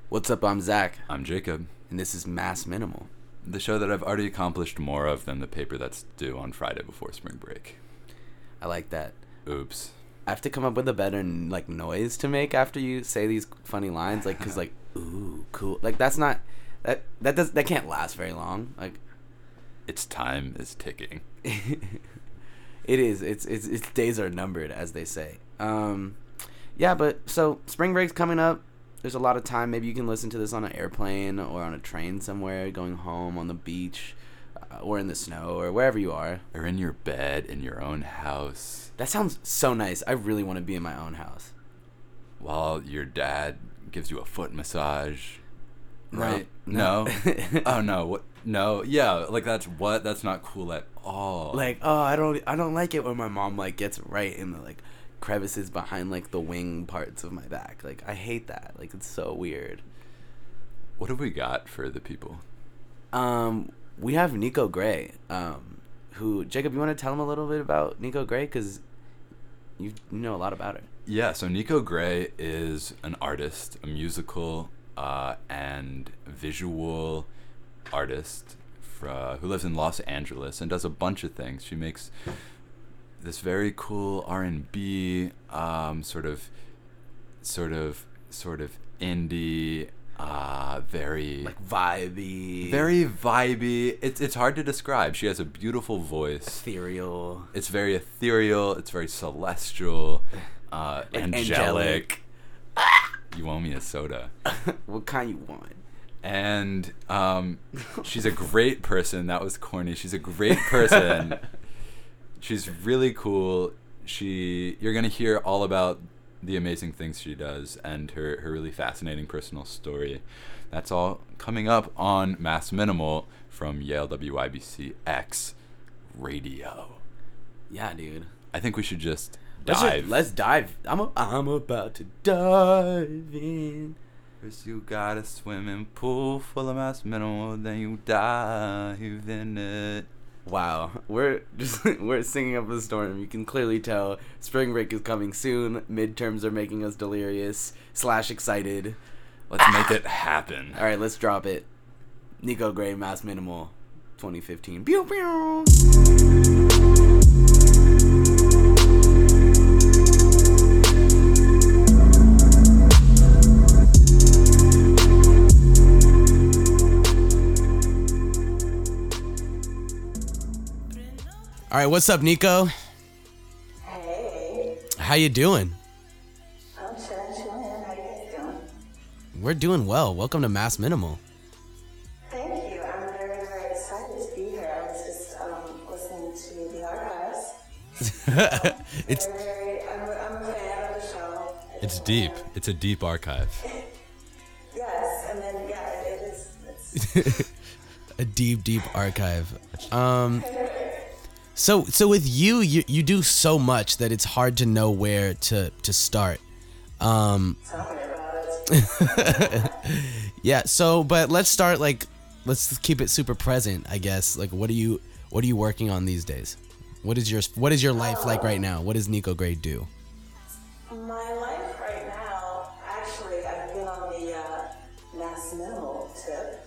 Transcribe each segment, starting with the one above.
What's up? I'm Zach, I'm Jacob. and this is Mass Minimal. The show that I've already accomplished more of than the paper that's due on Friday before spring break. I like that. Oops. I have to come up with a better noise to make after you say these funny lines, cause ooh, cool. That's not that can't last very long. Its time is ticking. It is. Its days are numbered, as they say. Yeah, but so spring break's coming up. There's a lot of time. Maybe you can listen to this on an airplane or on a train somewhere, going home, on the beach, or in the snow, or wherever you are. Or in your bed, in your own house. That sounds so nice. I really want to be in my own house. While your dad gives you a foot massage. Right? No. Oh, no. What? No. Yeah, that's not cool at all. I don't like it when my mom, gets right in the, crevices behind, the wing parts of my back. I hate that. It's so weird. What have we got for the people? We have Nico Gray, who, Jacob, you want to tell him a little bit about Nico Gray? Because you know a lot about her. Yeah, so Nico Gray is an artist, a musical and visual artist who lives in Los Angeles and does a bunch of things. She makes this very cool R&B, sort of indie, very vibey. It's hard to describe. She has a beautiful voice. Ethereal. It's very ethereal. It's very celestial, angelic. You owe me a soda. What kind you want? And she's a great person. That was corny. She's a great person. She's really cool. You're gonna hear all about the amazing things she does and her really fascinating personal story. That's all coming up on Mass Minimal from Yale WIBC X Radio. Yeah, dude. I think we should just dive. Let's dive. I'm about to dive in. First you got a swimming pool full of Mass Minimal, then you dive in it. Wow, we're singing up a storm. You can clearly tell spring break is coming soon. Midterms are making us delirious / excited. Let's make it happen. All right, let's drop it. Nico Gray, Mass Minimal, 2015. Pew pew. All right, what's up, Nico? Hey. How you doing? I'm chilling. How you guys doing? We're doing well. Welcome to Mass Minimal. Thank you. I'm very, very excited to be here. I was just listening to the archives. I'm a fan of the show. It's deep. It's a deep archive. Yes, and then it is. It's A deep archive. So with you do so much that it's hard to know where to start. tell me about it. Yeah. So, but let's start let's keep it super present, I guess. What are you working on these days? What is your life like right now? What does Nico Gray do? My life right now, actually, I've been on the Mass Minimal tip.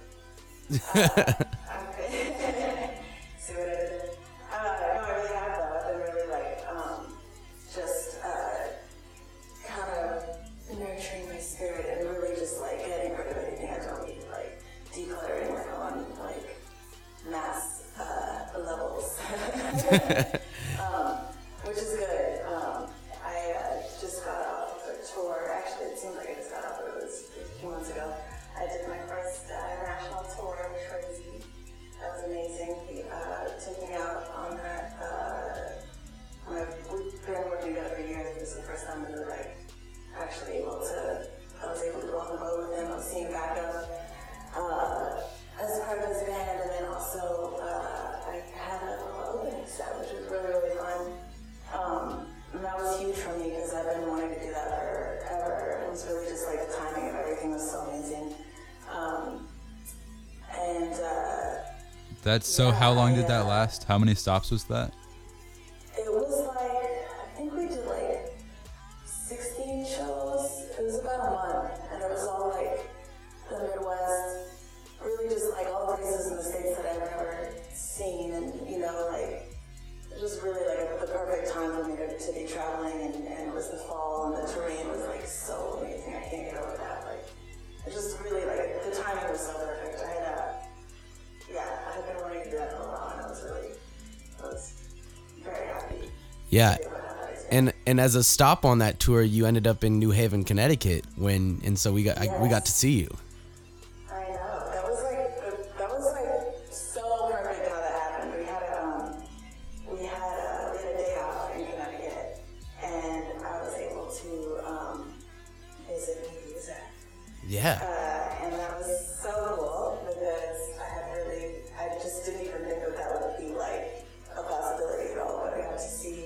See what I did? No, I really have though. I've been really just kind of nurturing my spirit and really just getting rid of anything I don't need, decluttering on mass levels, which is good. I just got off of a tour. Actually, it seems like I just got off of it. It was a few months ago. I did my first national tour, crazy. That was amazing. He took me out on that. We've been working together for years. This is the first time we were actually I was able to go on the road with him. I was seeing backup as part of his band, and then also I had a little opening set, which was really, really fun. And that was huge for me because I've been wanting to do that forever. It was really just the timing of everything was so amazing. How long did that last? How many stops was that? It was I think we did 16 shows. It was about a month, and it was all Yeah. And as a stop on that tour, you ended up in New Haven, Connecticut, so we got to see you. I know. That was like so perfect how that happened. We had a day off in Connecticut, and I was able to visit with you, Zach. Yeah. And that was so cool because I just didn't even think that would be like a possibility at all. But I got to see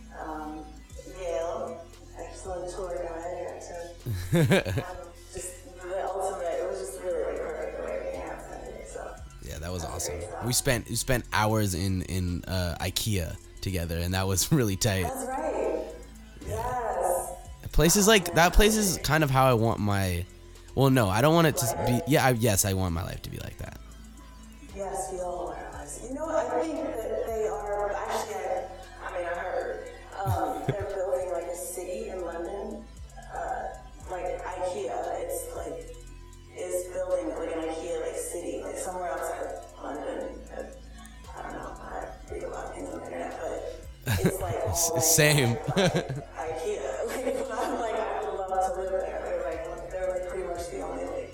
Yale, excellent tour guide. Just the ultimate. It was just really perfect the way everything happened. So Yeah, that was awesome. We spent hours in IKEA together, and that was really tight. that's right. Yes. Places like that place is kind of how I want my. Well, no, I don't want it to be. Yeah, yes, I want my life to be like that. Yes, we all are. You know, I think that they are. Actually, I heard they're building like a city in London, like IKEA. It's like is building like an IKEA like city, like somewhere outside of London. I don't know. I read a lot of things on the internet, but it's like all Same. IKEA. Like, I'm like, I would love to live there. They're like pretty much the only like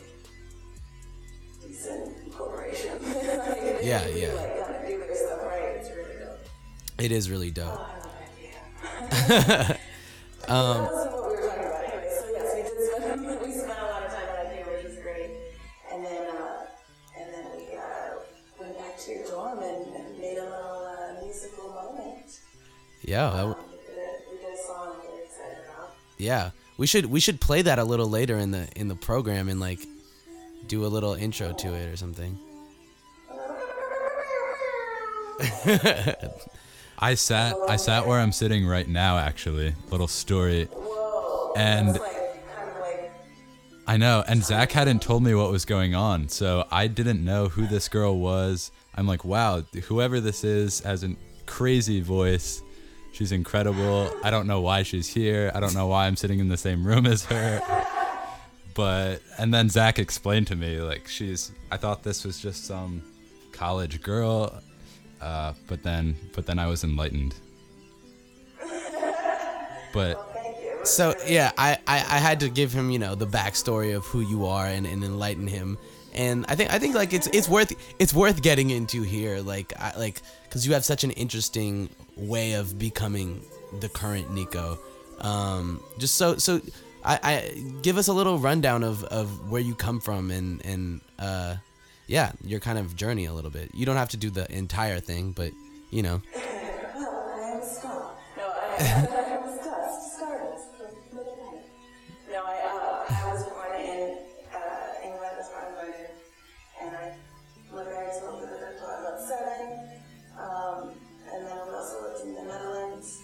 decent corporation. Like, they Yeah, really, yeah. like kind of do their stuff right. It's really dope. It is really dope. Oh, I love IKEA. That wasn't what we were talking about anyway. So yes, we spent a lot of time at IKEA, which was great. And then we went back to your dorm and made a little musical moment. Yeah, We did a song we were excited about. yeah. We should play that a little later in the program and like do a little intro to it or something. I sat where I'm sitting right now, actually. Little story. Whoa. And It's like, kind of like, I know, and Zach hadn't told me what was going on, so I didn't know who this girl was. I'm like, wow, whoever this is has a crazy voice. She's incredible. I don't know why she's here. I don't know why I'm sitting in the same room as her. And then Zach explained to me, like, I thought this was just some college girl, but then I was enlightened. But thank you. So yeah, I had to give him, the backstory of who you are and enlighten him. And I think like it's worth getting into here, because you have such an interesting way of becoming the current Nico. Just so I give us a little rundown of where you come from and your kind of journey a little bit. You don't have to do the entire thing, but Well, I am a star. No, I am a stardust. No, I was born in England, I was born in London, and I lived there until I was about 7. And then I also lived in the Netherlands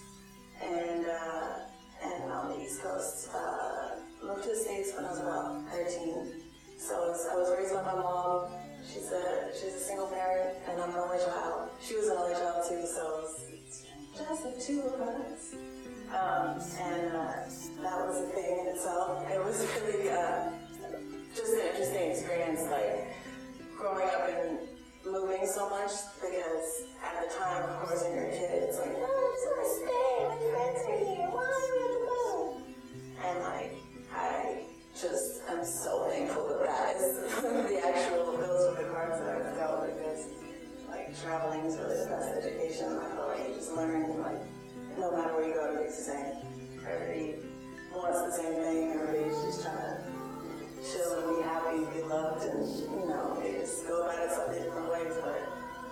and on the East Coast. Moved to the States when I was about 13. So I was raised by my mom. She's a single parent, and I'm an only child. She was an only child too, so it was just the two of us. And that was a thing in itself. It was really just an interesting experience, like growing up and moving so much, because at the time, of course, when you're a kid, it's like, oh, I just want to stay. My friends are here. Why do we have to move? And like, I just am so thankful that is the actual, those are the cards that I felt, because like traveling is really the best education. I feel like you just learn, like, no matter where you go, everybody's the same. Everybody wants the same thing. Everybody's just trying to chill and be happy and be loved, and they just go about it slightly different ways. But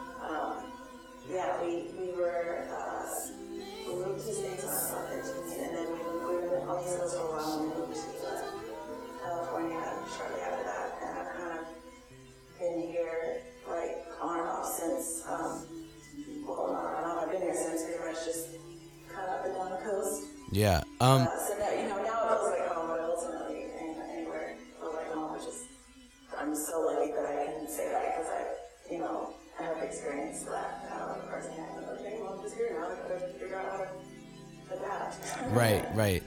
we moved to the States when I was about 13, and then we were on the East Coast for a while, and we moved to California shortly after that, and I've kind of been here like on and off since. Well, not on and off. I've been here since, pretty much just kind of up and down the coast. yeah. So now, now it feels like home, but ultimately anywhere feels like home. I'm so lucky that I can say that, because I have experienced that firsthand. Okay, well, I'm just here now. I gotta figure out how to adapt. Right.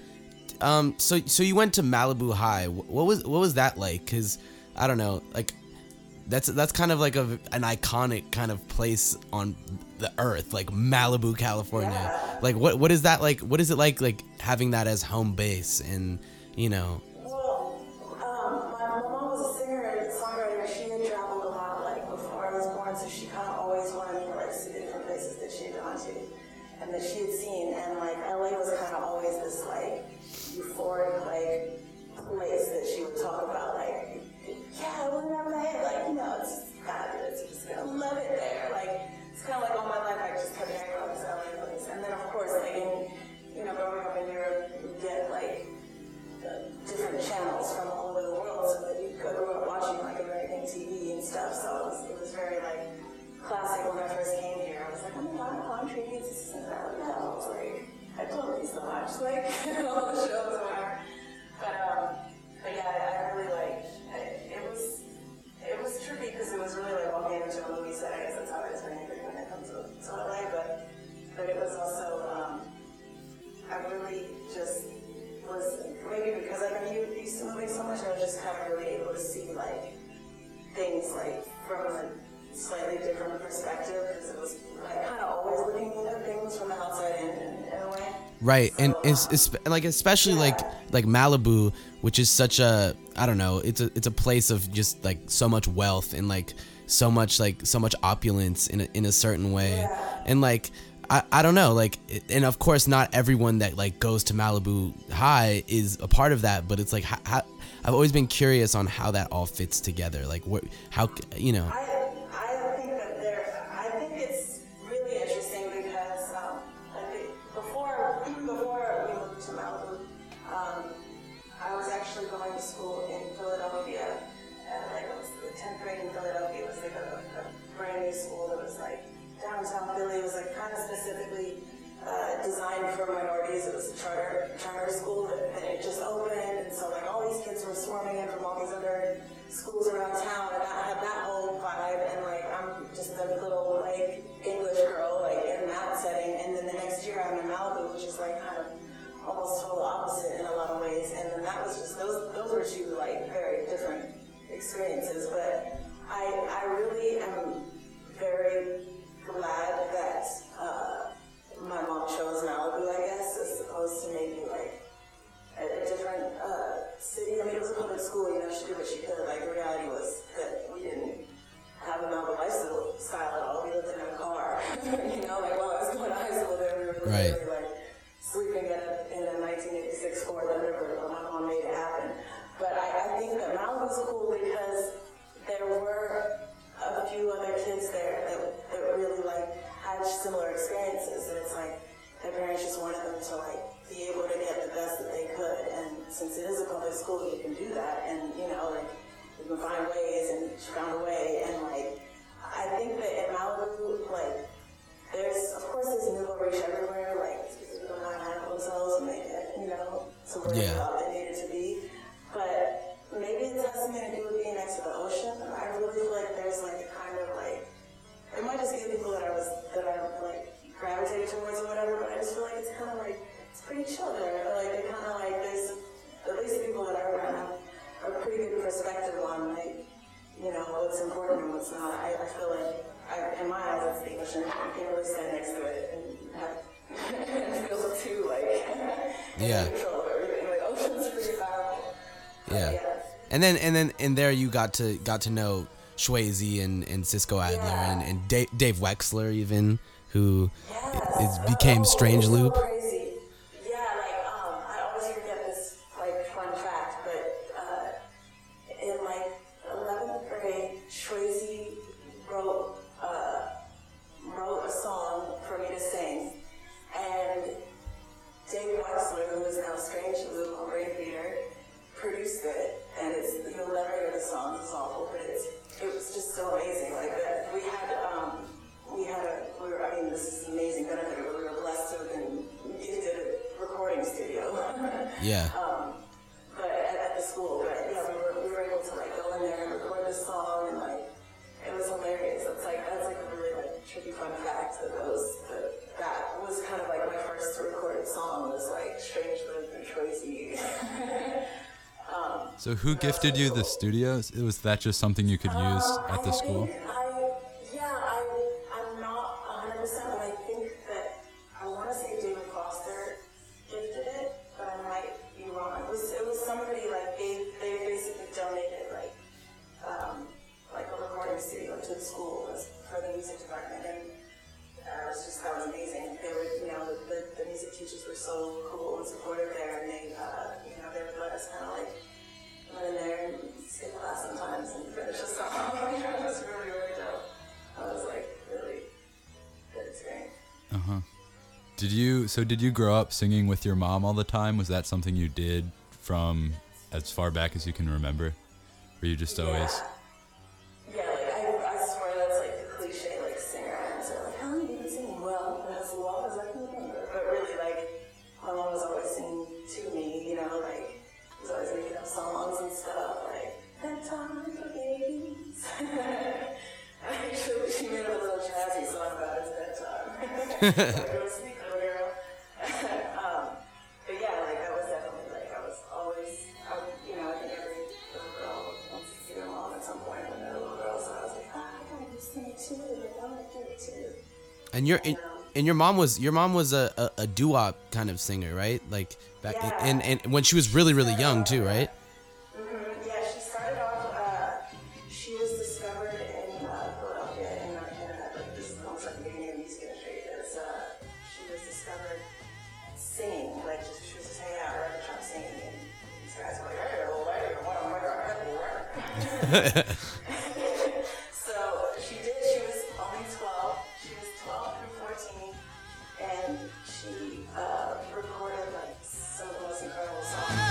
So you went to Malibu High. What was that like? Because I don't know, like that's kind of like an iconic kind of place on the earth, like Malibu, California. Yeah. Like what is that like? What is it like having that as home base? And you know. Well, my mom was a singer and songwriter. She had traveled a lot, like, before I was born, so she kind of always wanted me to, like, see different places that she had gone to and that she had seen. And, like, LA was kind of always this, like, euphoric, like, place that she would talk about, like, yeah, we're in LA, like, you know, it's just fabulous. You're just gonna love it there. Like, it's kind of like all my life I just kept hearing about this LA place. And then, of course, like, growing up in Europe, you get, like, different channels from all over the world, so that I grew up watching like American TV and stuff. So it was very like classic when I first came here. I was like, oh my god, palm trees, this is America. I was like, I love these so much, like all the shows or whatever. But yeah, I really like it was tricky because it was really like walking into a movie set. I guess that's how it is when it comes to LA. But it was also I really just was, maybe because I've been used to moving so much, I was just kind of really able to see like things like from a slightly different perspective, because it was like kind of always looking at things from the outside in a way. Right, so, and it's like especially like Malibu, which is such a, I don't know, it's a place of just like so much wealth and like so much opulence in a certain way, and like. I don't know, like, and of course not everyone that like goes to Malibu High is a part of that, but it's like how, I've always been curious on how that all fits together, like how, you know. I think it's really interesting because I think before we moved to Malibu, I was actually going to school in Philadelphia, and like it was the 10th grade in Philadelphia. It was like a brand new school that was like downtown Philly. It was like kind of specifically designed for minorities. It was a charter school that it just opened, and so like all these kids were swarming in from all these other schools around town, and I had that whole vibe. And like I'm just a little like English girl like in that setting, and then the next year I'm in Malibu, which is like kind of almost total opposite in a lot of ways. And then that was just those were two like very different experiences. But I really am very glad that my mom chose Malibu, I guess, as opposed to maybe like a different city. I mean, it was a public school, you know, she did what she could. Like, the reality was that we didn't have a Malibu lifestyle at all. We lived in a car, you know, like while I was going to high school there, we were literally like sleeping in a 1986 Ford Thunderbird, but my mom made it happen. But I think that Malibu was cool because there were a few other kids there that really like had similar experiences, and it's like their parents just wanted them to like be able to get the best that they could. And since it is a public school, you can do that, and you know, like you can find ways, and she found a way. And like I think that in Malibu, like there's nouveau riche everywhere, like people don't know how to handle themselves and make it, you know, to where they thought they needed to be. But maybe it has something to do with being next to the ocean. I really feel like there's like a kind of like, it might just be people that I like gravitated towards or whatever, but I just feel like it's kind of like, it's pretty chill there. Like it kind of like, there's, at least the people that I run have a pretty good perspective on like, you know, what's important and what's not. I feel like, in my eyes, it's the ocean. You can't really stand next to it and feel too like, in control of everything. Like, ocean's pretty powerful. Yeah. And then there you got to know Swayze and Cisco Adler and Dave Wexler even, who became Strange Loop. So crazy. Yeah, like I always forget this like fun fact, but in like 11th grade, Swayze wrote a song for me to sing, and Dave Wexler, who is now Strange Loop on Brain Theater, produced it, and you'll never hear the song, it's awful, but it was just so amazing. Like that, I mean, this is amazing benefit, but we were blessed to have been gifted a recording studio. Yeah. But at the school, but yeah, we were able to like go in there and record this song, and like it was hilarious. That's like a really like tricky fun fact that was kind of like my first recorded song was like Strange Loop and Swayze. So who gifted you the studios? Was that just something you could use at the school? I'm not 100%, but I think that I want to say David Foster gifted it, but I might be wrong. It was somebody like they basically donated like a recording studio to the school for the music department, and that was amazing. They were, the music teachers were so cool and supportive there, and they would let us kind of like went in there and skip class sometimes and finish a song. It was really, really dope. I was like, really good experience. Uh-huh. Did you grow up singing with your mom all the time? Was that something you did from as far back as you can remember? Were you just always... Yeah, like I swear that's like the cliche like singer answer. Like, how long have you been singing? Well, as long as I can remember. But really, like, my mom was always singing to me, like, was always making up songs and stuff, like, bedtime for babies. Actually, she made a little jazzy song about his bedtime. Like, go to sleep, little girl. But yeah, like, that was definitely, like, I was always, I think every little girl wants to see their mom at some point when they're a little girl, so I was like, I gotta do sing too, I want to do it too. And your mom was a doo-wop kind of singer, right? Like back and when she was really young too, right? Mm-hmm. Yeah, she started off. She was discovered in Philadelphia in like this is almost like the beginning of the music industry. She was discovered singing, like she was just hanging out around the shop singing, and these guys were like, "Hey, little lady, what am I gonna have?" So she did. She was only 12. She was 12 through 14, and she recorded like some of the most incredible songs.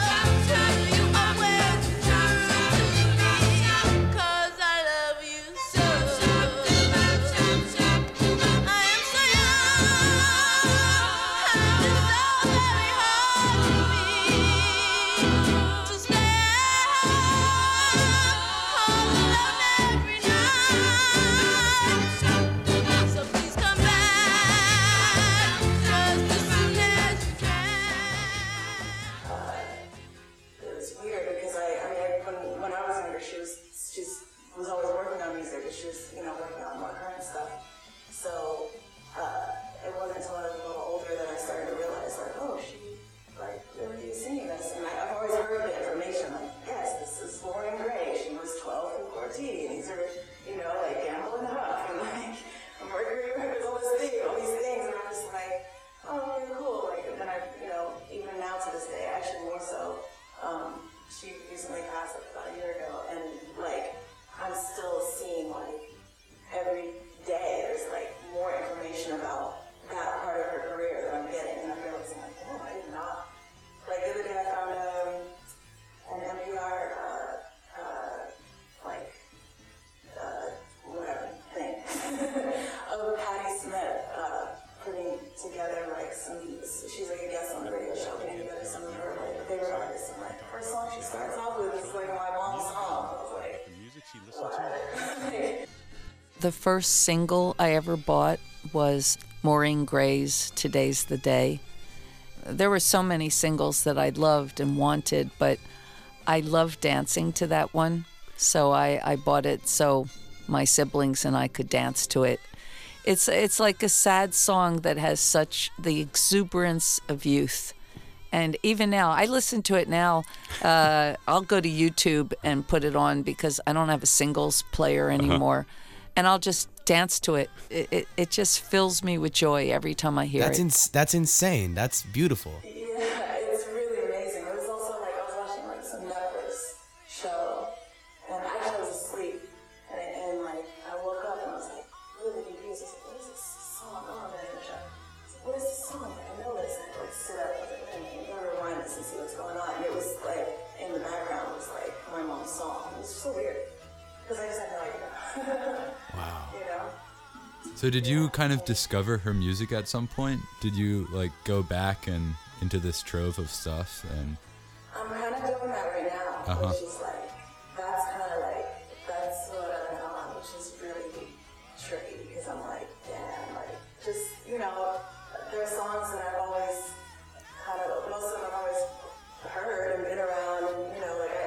The first single I ever bought was Maureen Gray's Today's the Day. There were so many singles that I loved and wanted, but I loved dancing to that one, so I bought it so my siblings and I could dance to it. It's like a sad song that has such the exuberance of youth. And even now, I listen to it now. I'll go to YouTube and put it on because I don't have a singles player anymore. And I'll just dance to it. It just fills me with joy every time I hear it. That's insane. That's beautiful. Yeah, it's really amazing. It was also like I was watching like some Netflix show, and actually I was asleep, and like I woke up and I was like really confused. I was like, what is this song? Oh, I'm in the show. I was like, what is this song? Like, I know this. And I like sit up and rewind this and see what's going on. And it was like in the background was like my mom's song. It was so weird because I just had no idea. Wow. You know? So did you kind of discover her music at some point? Did you like go back and into this trove of stuff? And I'm kind of doing that right now, which is like, that's what I've been on, which is really tricky because I'm like, damn, like, just, there are songs that I've always most of them I've always heard and been around, and, like,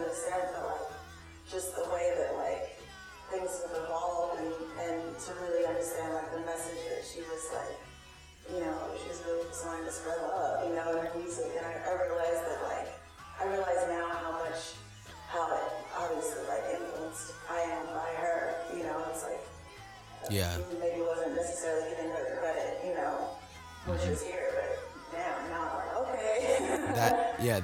understand, but like just the way that like things have evolved, and to really understand like the message that she was like, you know, she was really just wanting to spread love, you know, in her music. And I realized that like, I realize now how it obviously like influenced I am by her, you know. It's like, Yeah. maybe wasn't necessarily giving her the credit, you know, when she was here, but now I'm like, okay.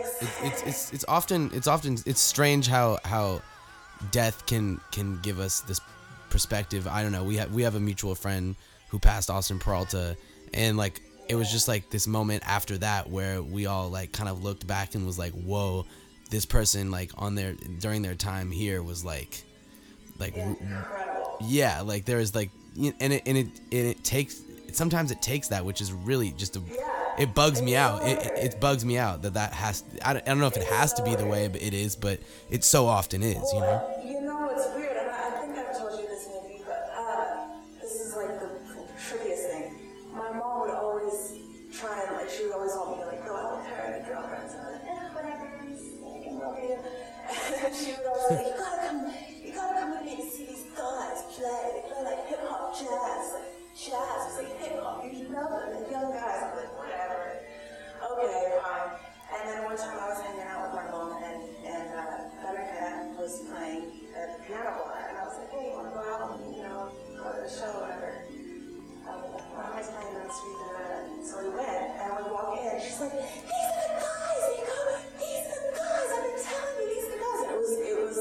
It's strange how death can give us this perspective. I don't know. We have a mutual friend who passed, Austin Peralta, and like it was just like this moment after that where we all like kind of looked back and was like, whoa, this person like during their time here was like Incredible. yeah, like there is like, and it takes, sometimes it takes that, which is really just it bugs me out. It bugs me out that has, I don't know if it has to be the way but it is, but it so often is, you know? You know, it's weird, and I think I've told you this maybe, but this is like the trickiest thing. My mom would always try and like, she would always want me to like go out with her and be girlfriends, and I'm like, whatever, I can love you. And she would always say, you gotta come with me to see these guys play. They play like hip hop jazz, like jazz. It's like hip hop. You love them, the young guys. I'm like, whatever. Okay, fine. And then one time I was hanging out with my mom, and Thundercat was playing at the piano bar, and I was like, hey, you wanna go out and, you know, go to the show, whatever. My mom's playing on the street, so we went, and we walk in, and she's like, these are the guys, these are the guys, I've been telling you, these are the guys. And it was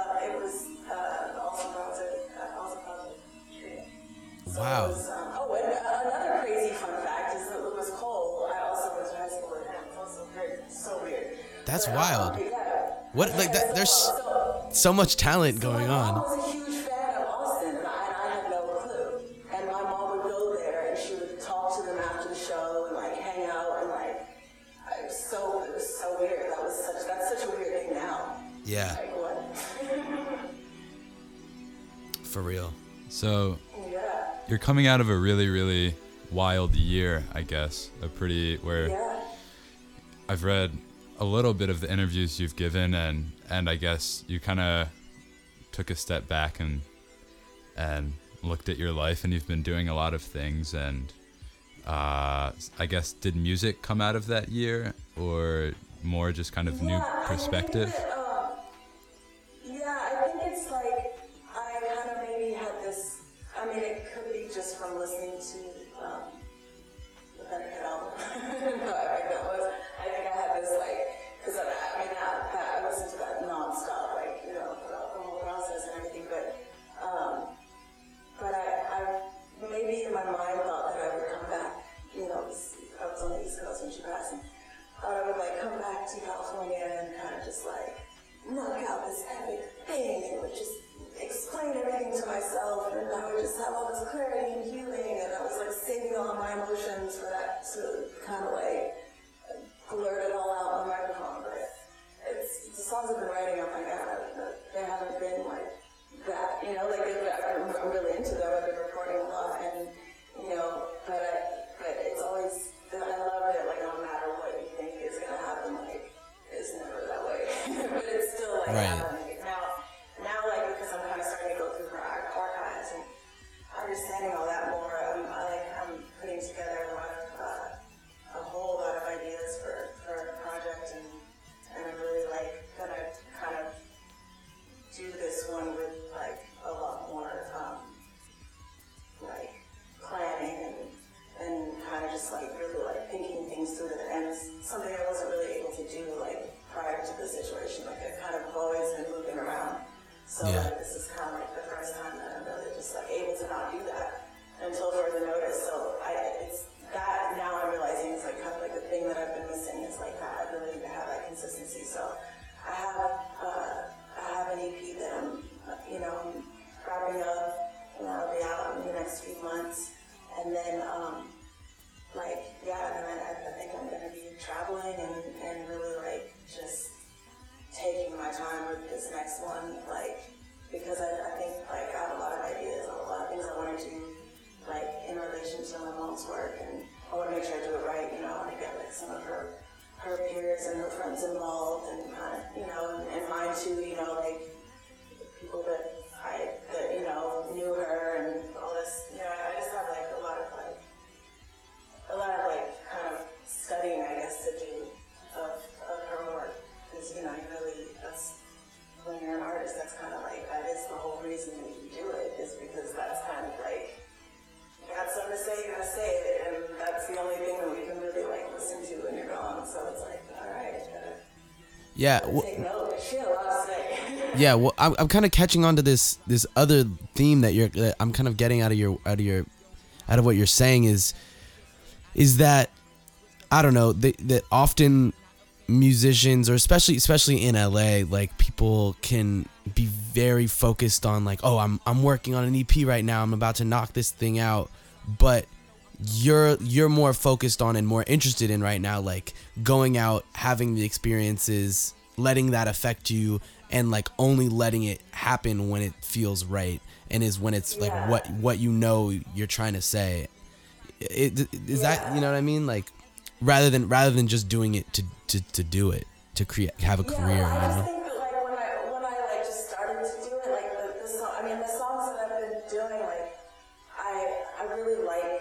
also positive trio. So Wow. it was, and another crazy fun fact is that Lewis Cole, I also went to high school with him. It's also so weird. That's But, wild. Yeah. What, like that? There's so much talent going My mom on. was a huge fan of Austin, and I had no clue. And my mom would go there, and she would talk to them after the show, and like hang out, and like it was so weird. That's such a weird thing now. Yeah, Like what? for real. So Yeah. you're coming out of a really, really wild year, I guess. Yeah. I've read a little bit of the interviews you've given, and I guess you kind of took a step back and looked at your life, and you've been doing a lot of things, and I guess, did music come out of that year, or more just kind of new perspective? I think it's like I kind of maybe had this. I mean, it could be just from listening to the Thundercat album. No, I think I had this like, because I listened to that nonstop, like, you know, throughout the whole process and everything. But I maybe in my mind thought that I would come back. You know, I was on the East Coast when she passed, and thought I would like come back to California and kind of just like knock out this epic thing and would just explain everything to myself, and I would just have all this clarity and healing, and I was like saving all my emotions for that to kind of like blurt it all out on the microphone. But it's the songs I've been writing, I'm like, they haven't been like that, you know, like I'm really into them. I've been recording a lot, and you know, but it's always, I love it, like no matter what you think is gonna happen, like it's never that way. But it's still like Right. happening. Now like, because I'm kind of starting to go through her archives and understanding all that more, I'm putting together a whole lot of ideas for a project, and I'm really like gonna kind of do this one with like a lot more like planning and kind of just like really like thinking things through, and it's something I wasn't really able to do like prior to the situation. Like I kind of always been moving around, so Yeah. like, this is kind of like the first time that I'm really just like able to not do that until further notice. So it's that now I'm realizing it's like kind of like the thing that I've been missing is like that ability to have that consistency. So I have an EP that I'm wrapping up, and that'll be out in the next few months, and then I think I'm gonna be traveling and really like just taking my time with this next one, like, because I think like I have a lot of ideas, a lot of things I want to do, like in relation to my mom's work, and I want to make sure I do it right. You know, I want to get like some of her peers and her friends involved, and kind of, you know, and my to, like people that knew her and all this, I just have like a lot of kind of studying, I guess, to do of her work. Because, that's, when you're an artist, that's kind of like, that is the whole reason that you do it, is because that's kind of like, you got something to say, you gotta say it, and that's the only thing that we can really like listen to when you're gone. So it's like, all right, take note. She had a lot to say. Yeah, well, I'm kind of catching on to this other theme that I'm kind of getting out of what you're saying is that, I don't know, that often musicians, or especially in LA, like, people can be very focused on like, oh, I'm working on an EP right now, I'm about to knock this thing out, but you're more focused on and more interested in right now, like going out, having the experiences, letting that affect you, and like only letting it happen when it feels right, and is when it's like what you're trying to say. Is that, you know what I mean? Like, rather than just doing it to do it, to have a career, I just think that, like, when I like just started to do it, like the song, I mean, the songs that I've been doing, like, I really like,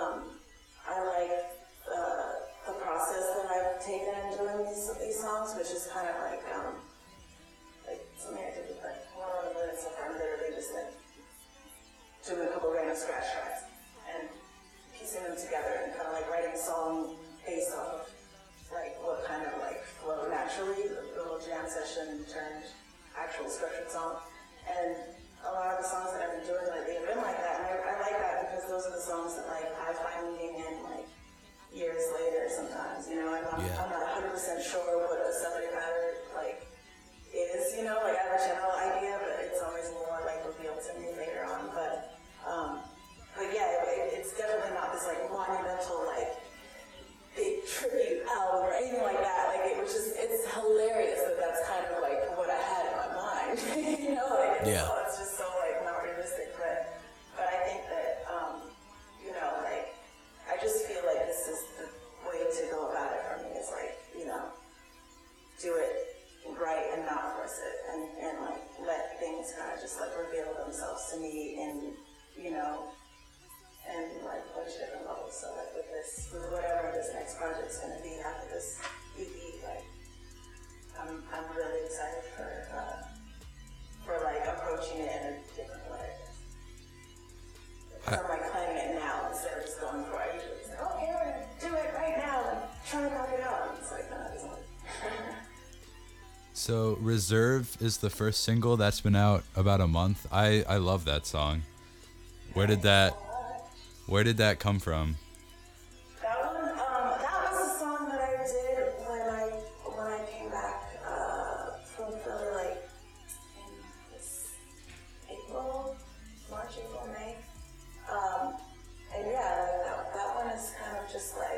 I like the process that I've taken in doing these songs, which is kind of like something I did with like 1 minute, so I'm literally just like doing a couple random scratch tracks and piecing them together and kind of like writing a song based off of like what kind of like flow naturally, the little jam session turned actual structured song. And a lot of the songs that I've been doing lately have been like that, and I like that because those are the songs that like I find meaning in like years later sometimes, I'm not 100% sure what a subject matter like is, like I have a general idea, but it's always more like revealed to me later on. But yeah, it's definitely not this like monumental like big tribute album or anything like that. Like it's hilarious that that's kind of like what I had in my mind. It's just so like not realistic. But I think that like I just feel like this is the way to go about it for me. Is like do it right and not force it, and like let things kind of just like reveal themselves to me and and like a bunch of different levels. So like with whatever this next project's gonna be after this EP, like I'm really excited for like approaching it in a different way. I'm like planning it now instead of just going for it. I usually just like, okay, we're gonna do it right now and try to knock it out. And it's like, no, it doesn't work. So Reserve is the first single that's been out about a month. I love that song. Where did that come from? That was a song that I did when I came back from Philly, like in this March, April, May. And yeah, that one is kind of just like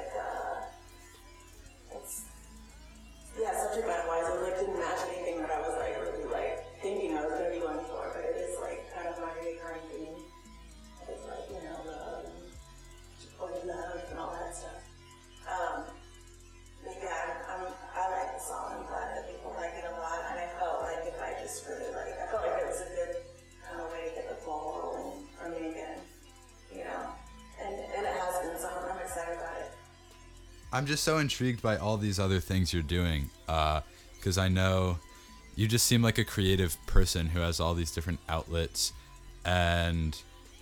subject matter wise, it like didn't match anything that I was like really like thinking I was gonna be going for, but it is like kind of my recurring theme. It's like love and all that stuff. But yeah, I like the song. I'm glad that people like it a lot, and I felt like if I just really I felt like it was a good kind of way to get the ball rolling for me again, and it has been, so I'm excited about it. I'm just so intrigued by all these other things you're doing, because I know you just seem like a creative person who has all these different outlets, and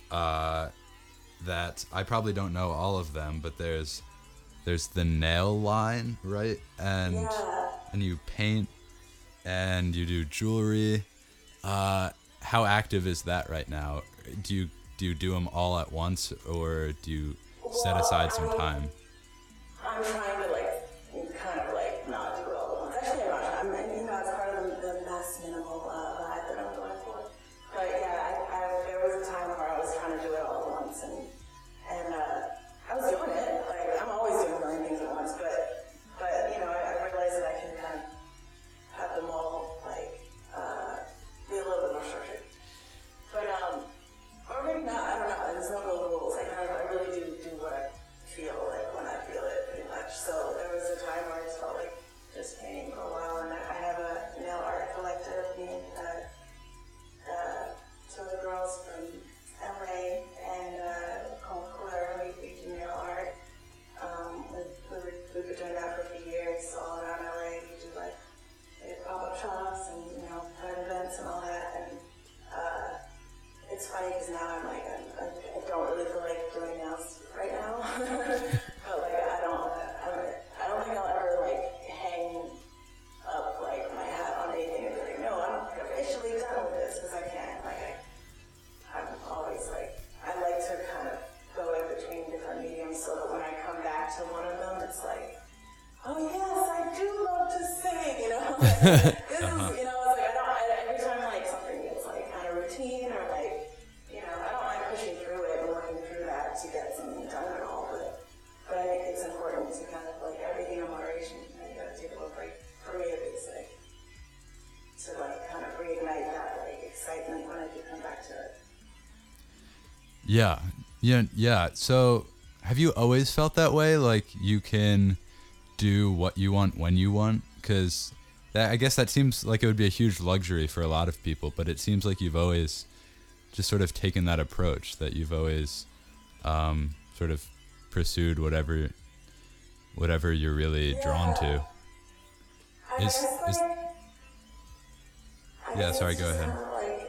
that I probably don't know all of them, but there's the nail line, right? And you paint, and you do jewelry. How active is that right now? Do you do them all at once, or do you set aside some time? I'm trying to kind of not do it all at once. Actually, I'm not. It's part of the mass minimal vibe that I'm going for. But yeah, there was a time where I was trying to do it all at once, and I was doing it. Like, I'm always doing a million things at once, but I realized that I can kind of have them all be a little bit more structured. But or maybe not. I don't know. There's no real rules. I really do what I feel like when I feel it, pretty much. events and all that. And it's funny because now I'm like, I don't really feel like doing nails right now. But like, I don't think I'll ever like hang up like my hat on anything and be like, no, I'm officially done with this, because I can't. Like, I'm always like, I like to kind of go in between different mediums so that when I come back to one of them, it's like, oh yes, I do love to sing, you know? Like, this is, you know, it's like, every time like something gets like kind of routine or like, you know, I don't mind pushing through it and working through that to get something done at all, but I think it's important to kind of like everything in moderation. You gotta take a little break, for me at least, like, to like kind of reignite that like excitement when I do come back to it. Yeah. So, have you always felt that way? Like you can do what you want when you want? Because I guess that seems like it would be a huge luxury for a lot of people. But it seems like you've always just sort of taken that approach. That you've always sort of pursued whatever you're really drawn to. Yeah. Sorry. Go ahead.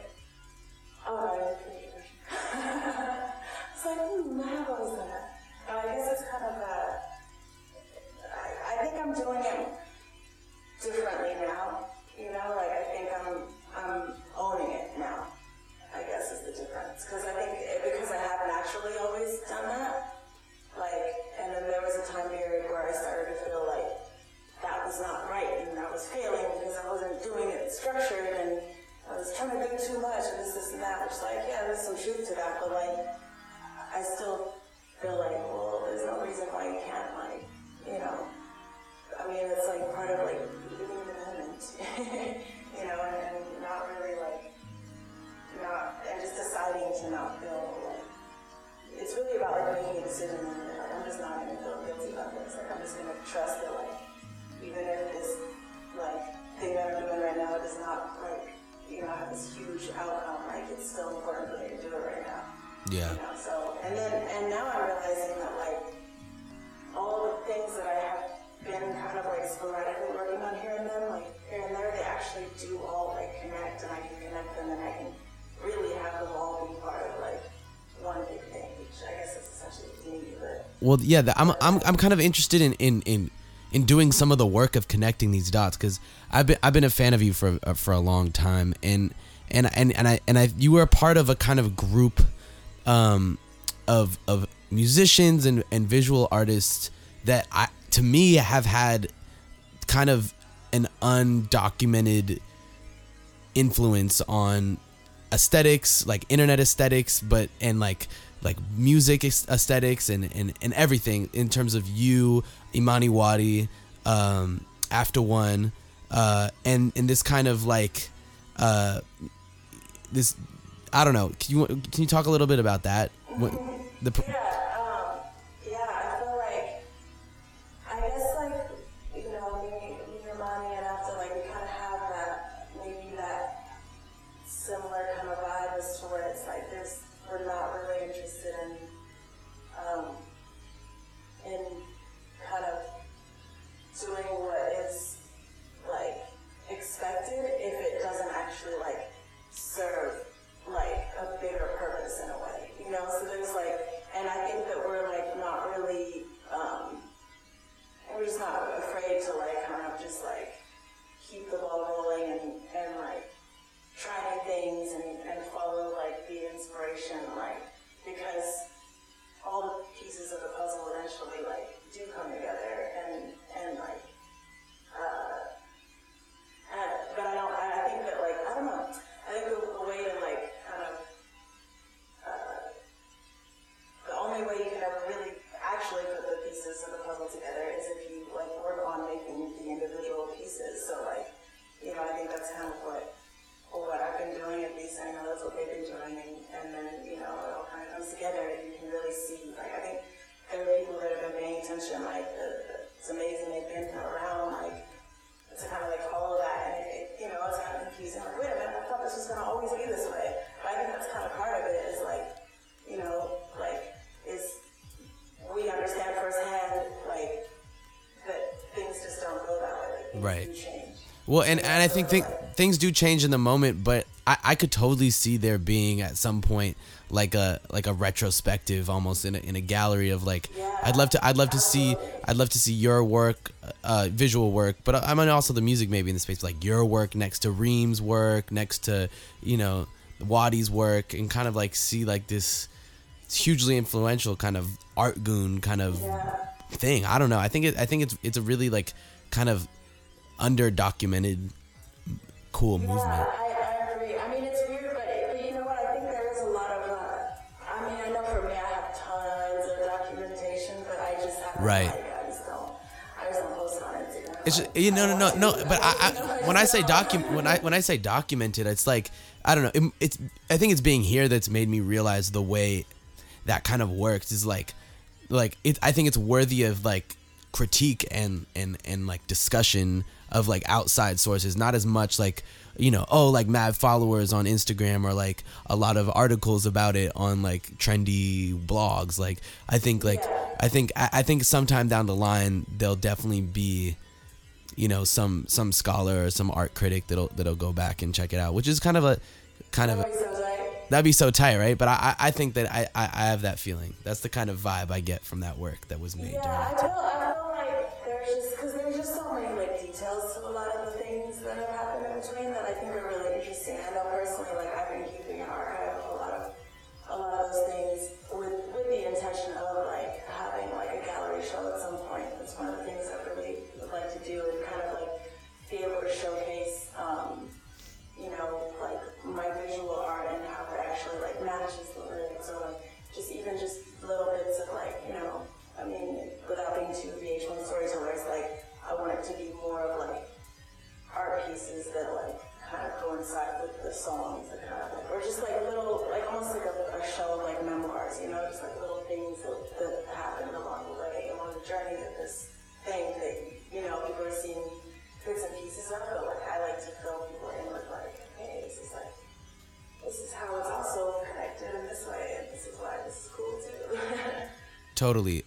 I'm doing it differently now, you know, like I think I'm owning it now, I guess is the difference, because I think because I haven't actually always done that, like, and then there was a time period where I started to feel like that was not right, and I was failing because I wasn't doing it structured, and I was trying to do too much, and this and that, which like, yeah, there's some truth to that, but like, I still feel like, well, there's no reason why you can't, like, you know, I mean, it's like part of like being independent, you know, and not really like, and just deciding to not feel like, it's really about like making a decision and like, I'm just not going to feel guilty about this. Like, I'm just going to trust that like, even if this like thing that I'm doing right now does not like, you know, have this huge outcome, like it's still important for me to do it right now. Yeah. You know, so, and now I'm realizing that like, all the things that I have been kind of like sporadically working on here and there, they actually do all like connect, and I can connect them, and I can really have them all be part of like one big thing, which I guess is essentially me. But well, yeah, I'm kind of interested in doing some of the work of connecting these dots, because I've been a fan of you for a long time, and you were a part of a kind of group of musicians and visual artists that to me have had kind of an undocumented influence on aesthetics, like internet aesthetics, but and like music aesthetics and everything in terms of you, Imani Wadi, After One, and this kind of like this, I don't know. Can you talk a little bit about that? Right. Well, and I think things do change in the moment, but I could totally see there being at some point like a retrospective almost in a gallery of like I'd love to see your work, visual work, but I mean also the music maybe in the space, like your work next to Reem's work, next to, you know, Wadi's work, and kind of like see like this hugely influential kind of art goon kind of thing. I don't know. I think it's a really like kind of under documented cool movement. I agree. I mean, it's weird, but you know what? I think there is a lot of. I mean, I know for me, I have tons of documentation, but I just have Right. I just don't post it on Instagram. It's just, you know, no. But I when I say documented, it's like I don't know. I think it's being here that's made me realize the way that kind of works is like it. I think it's worthy of like critique and like discussion of like outside sources, not as much like, you know, like mad followers on Instagram or like a lot of articles about it on like trendy blogs. Like I think sometime down the line there'll definitely be, you know, some scholar or some art critic that'll go back and check it out, which is kind of that'd be so tight, right? But I think that I have that feeling. That's the kind of vibe I get from that work that was made during that time. I feel like there's just so many like details to a lot of the things that have happened in between that I think are really interesting. I know personally, like I've been keeping an archive of a lot of those things with the intention of like having like a gallery show at some point. It's one of the things I really would like to do, and kind of like be able to showcase, you know, like my visual art and how it actually like matches the lyrics, or like just little bits of like, you know, I mean, without being too VH1 storytellers, like I want it to be more of like art pieces that like kind of coincide with the songs, that kind of like, or just like little, like almost like a show of like memoirs, you know, just like little things that happened along the way, along the journey of this thing that, you know, people are seeing bits and pieces of, but like I like to fill people in with like, hey, this is how it's also connected in this way, and this is why this is cool too. Totally.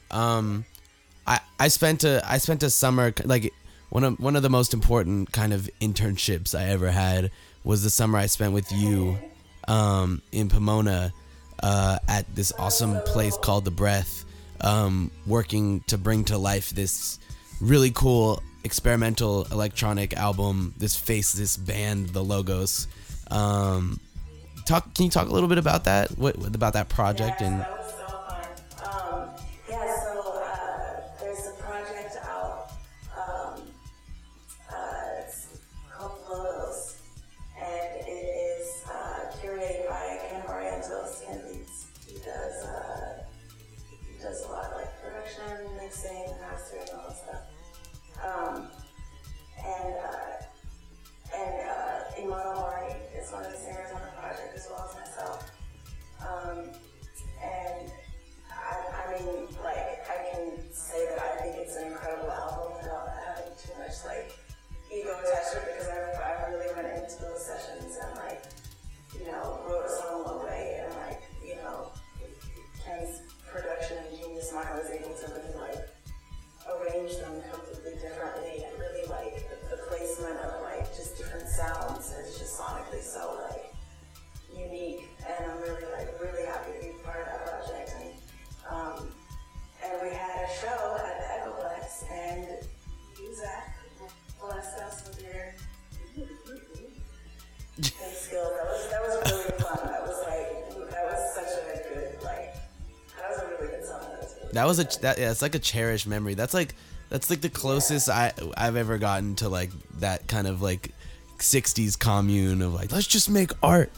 I spent a summer, like one of the most important kind of internships I ever had was the summer I spent with you in Pomona at this awesome place called The Breath, working to bring to life this really cool experimental electronic album, this band, The Logos. Can you talk a little bit about that? What about that project? And That was so fun. There's a project out. It's called Logos, and it is curated by Ken Barrientos, and he does a lot of like production, mixing, mastering, all that stuff. And Imano Mari is one of the singers on the project, as well as myself. And I mean, like, I can say that I think it's an incredible album without having too much, like, ego attached to it, because I really went into those sessions and, like, you know, wrote a song one way, and, like, you know, Ken's production and genius mind was able to really, like, arrange them completely differently, and really, like, the placement of, like, just different sounds is just sonically so, like, unique, and I'm really happy to be part of that project. And we had a show at the Echoplex, and you, Zach, blessed us with your skills. That was really fun. That was such a good, like, that was a really good song. it's like a cherished memory. That's like the closest I've ever gotten to like that kind of like 60s commune of like, let's just make art.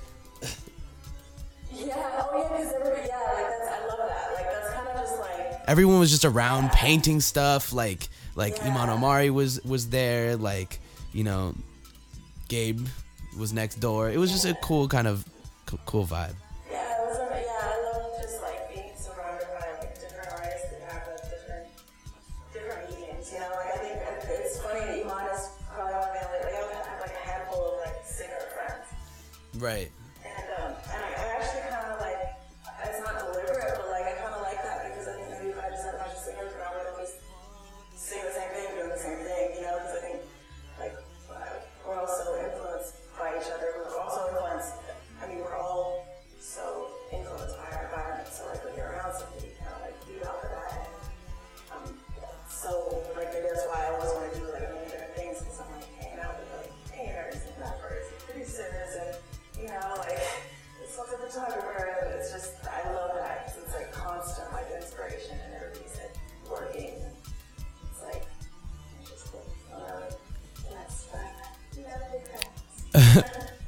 I love that. Like, that's kind of just like, Everyone was just around painting stuff. Like Iman Omari was there. Like, you know, Gabe was next door. It was just a cool kind of cool vibe. I love just like being surrounded by like different artists that have like different meanings, you know. Like, I think it's funny that Iman is probably one of my like I have like a handful of like singer friends. Right. And I actually kind of like, it's not deliberate, but like I kind of like that, because I think maybe if I just had a bunch of singers around, we'd always sing the same thing, doing the same thing, you know, because I think like we're also influenced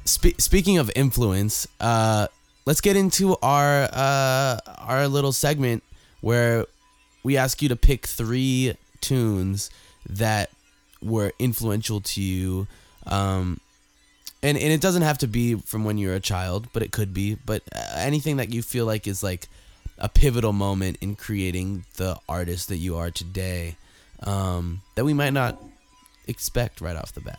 Speaking of influence, let's get into our little segment where we ask you to pick 3 tunes that were influential to you. And it doesn't have to be from when you were a child, but it could be. But anything that you feel like is like a pivotal moment in creating the artist that you are today, that we might not expect right off the bat.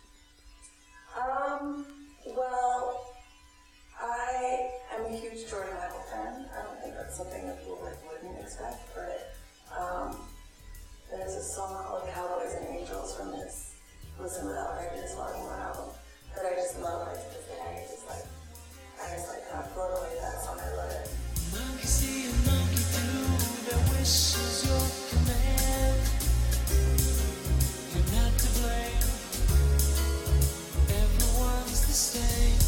Well, I am a huge Jordan Michael fan. I don't think that's something that people wouldn't expect, but there's a song called Cowboys and Angels from his Listen Without Prejudice Volume 1 album that I just love, like, to this day. I just kind of float away to that song. I love it. Monkey see a monkey do, their wish is your command. You're not to blame, everyone's the same.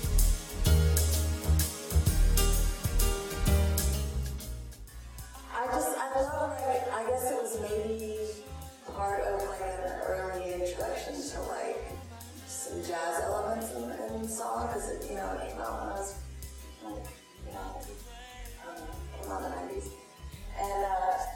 I love, like, I guess it was maybe part of, like, an early introduction to, like, some jazz elements in the song, because it, you know, it came out when I was, like, you know, came out in the 90s. And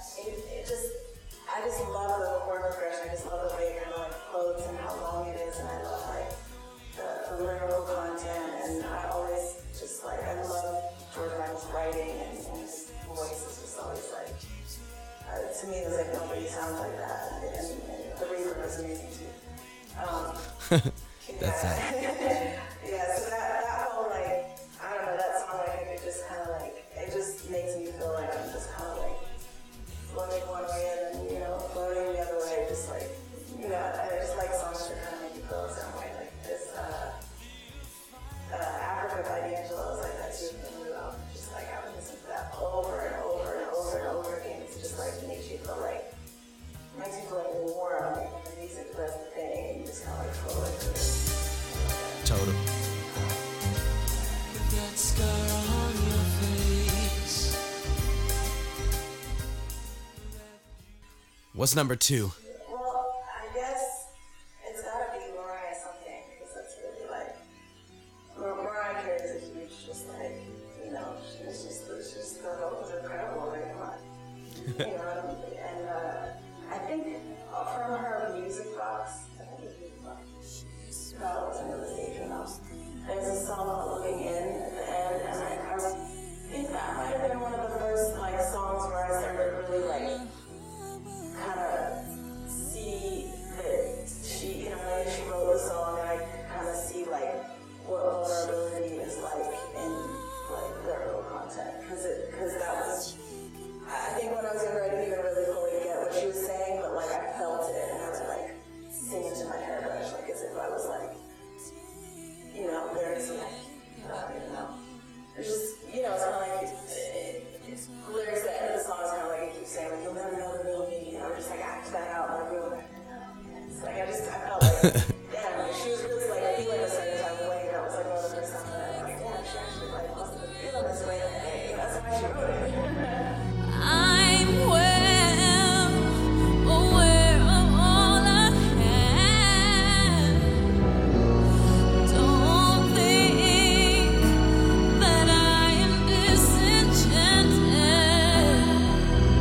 I just love the chord progression. I just love the way it kind of, like, floats and how long it is, and I love, like, the lyrical content, and I always just, like, I love George Michael's writing, and his voice is just always, like, to me, it was like nobody sounds like that, and the reverb is amazing too. That's it. Yeah, so that whole, like, I don't know, that song, like, it just kind of, like, it just makes me feel like I'm just kind of, like, floating one way and then, you know, floating the other way, just, like, you know, I just like songs that kind of make you feel the same way, like this, Africa by D'Angelo is like that too, just, like, I would listen to that over and over and over and over again. It's just, like, makes you feel like warm, like, the music does the thing, and you just kind of, like, float into it. Total. That scar on your face. What's number 2? Well, I guess it's gotta be Mariah something, because that's really, like, Mariah Carey is a huge, just, like, you know, she's just the vocals are incredible, like, come on. You know, and I think from her music box, I think it's music box, that wasn't really station though. There's a song called Looking In at the end, and I think that might have been one of the first, like, songs where I started to really, like, kind of see that she, you know, when she wrote the song, and I kind of see, like, what vulnerability is like in, like, lyrical content, because that was, I think when I was younger, I didn't even really fully get what she was saying, but, like, I felt it, and I would, like, sing it to my hairbrush, like, as if I was, like, you know, there's, like, I don't even know. It's just, you know, it's kind of like, lyrics at the end of the song is kind of like, it keeps saying, like, you'll never know the real me, you know, just, like, act that out, like, real, like, it's like, I felt like, yeah, like, she was really, like, feeling a certain type of way, and that was, like, one of the first times that I was like, yeah, she actually, like, must have been feeling this way that day, you know, that's why she wrote it. I'm well aware of all I have. Don't think that I am disenchanted.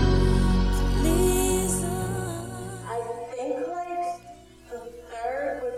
Please. I think, like, the third would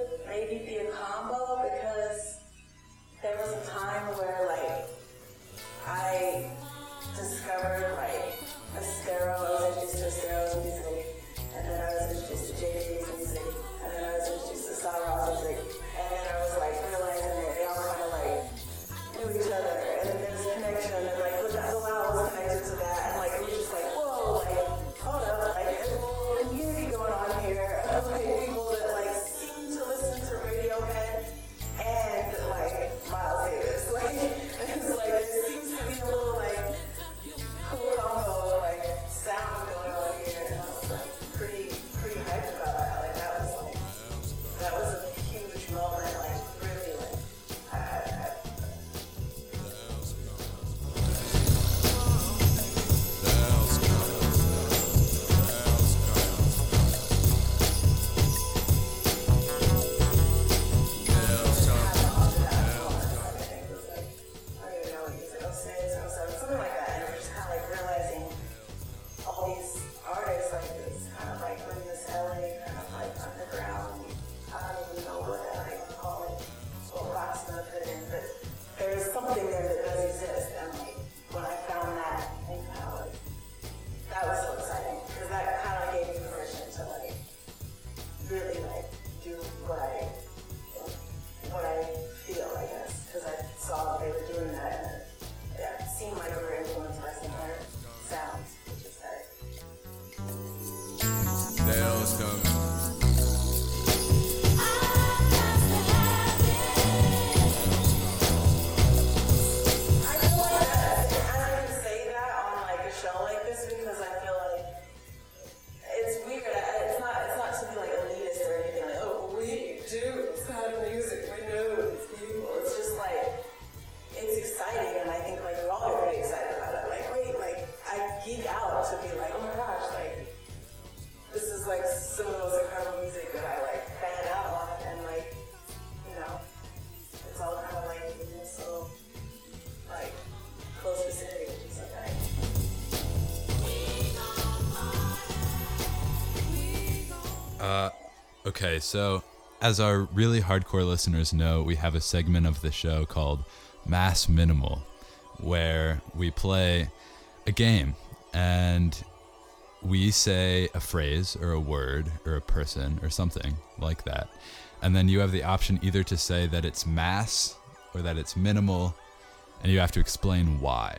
Okay, so as our really hardcore listeners know, we have a segment of the show called Mass Minimal, where we play a game and we say a phrase or a word or a person or something like that. And then you have the option either to say that it's mass or that it's minimal, and you have to explain why.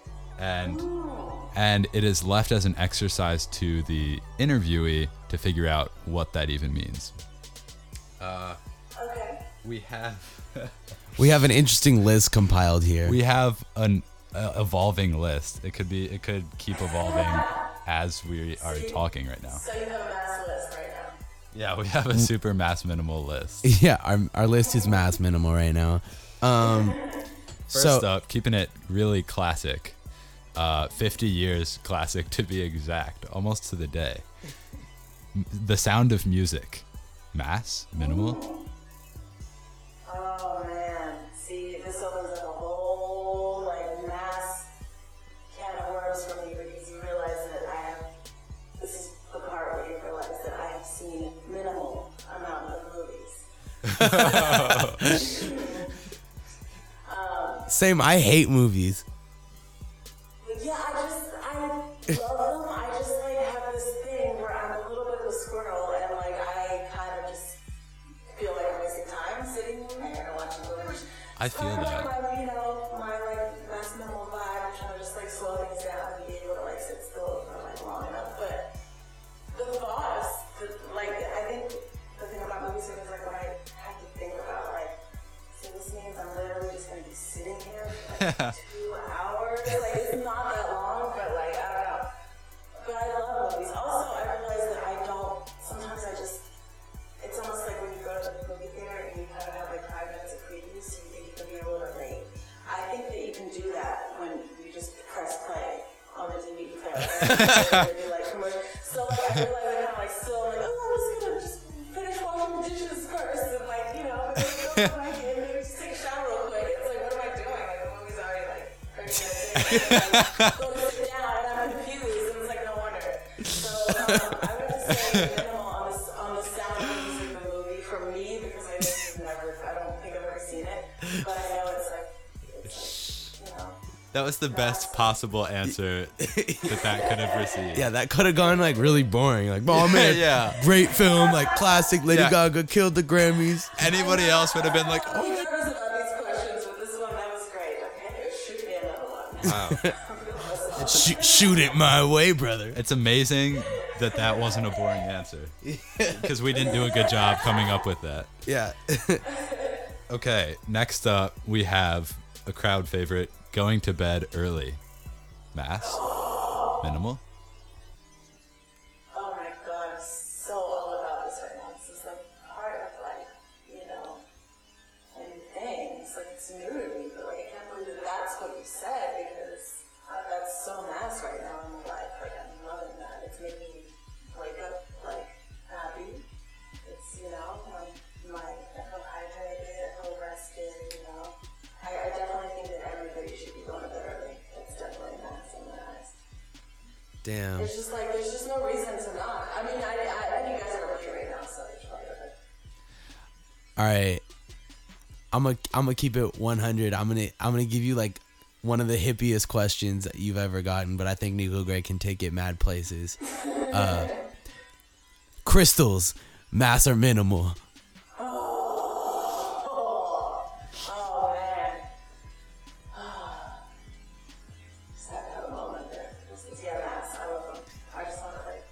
And it is left as an exercise to the interviewee to figure out what that even means. Okay. We have We have an interesting list compiled here. we have an evolving list. It could keep evolving as we are talking right now. So you have a mass list right now. Yeah, we have a super mass minimal list. Yeah, our list is mass minimal right now. First up, keeping it really classic. 50 years classic to be exact, almost to the day. The Sound of Music. Mass? Minimal? Oh man, see, this opens up a whole like mass can of worms for me because you realize that this is the part where you realize that I have seen minimal amount of movies. Same, I hate movies. Yeah, I love them. I just like have this thing where I'm a little bit of a squirrel and like I kind of just feel like I'm wasting time sitting in there and watching movies. I feel that. My like mass minimal vibe. I'm trying to just like slow things down and be able to like sit still for like long enough. But the thought I think the thing about movies is like when I have to think about like, so this means I'm literally just gonna be sitting here for like 2 hours. Like it's not that long, but like I don't know. But I love movies. Also, I realize that sometimes it's almost like when you go to the movie theater and you kind of have like 5 minutes of previews, so you think you can be a little bit late. I think that you can do that when you just press play on the DVD player. And do, like, commercial. So like I realize I kind of like still like, oh, I'm just gonna just finish washing the dishes first and like, maybe go back in, maybe just take a shower real quick. It's like, what am I doing? Like the movie's already like 30 minutes in. Like, go to sit down and I'm confused and it's like no wonder. So I would just say minimal on the Sound of Music, the movie for me because I don't think I've ever seen it, but I know it's like That was the best possible answer that could have received. Yeah, that could have gone like really boring. Like, oh man, Yeah. great film, like classic. Lady Yeah. Gaga killed the Grammys. Anybody else would have been like, I'm oh, nervous about these questions, but this one, that was great. Okay, shoot me another one. wow. Shoot it my way, brother. It's amazing that wasn't a boring answer. Because we didn't do a good job coming up with that. Yeah. Okay, next up, we have a crowd favorite, going to bed early. Mass? Minimal? Oh my god, I'm so all about this right now. This is like part of like, a new thing. It's like it's new to me, but like I can't believe that that's what you said because that's so mass right now in my life. Like I'm loving that. It's making me wake up like happy. It's I feel hydrated, I feel rested. I definitely think that everybody should be going to bed early. It's definitely mass in my eyes. Damn. It's just like there's just no reason to not. I mean, I think you guys are late right now, so you should probably go to bed. All right. I'm gonna keep it 100. I'm gonna give you like one of the hippiest questions that you've ever gotten, but I think Nico Gray can take it mad places. Crystals, mass or minimal? Oh man. Just had to have a moment there. Yeah, mass. I love them. I just want to like.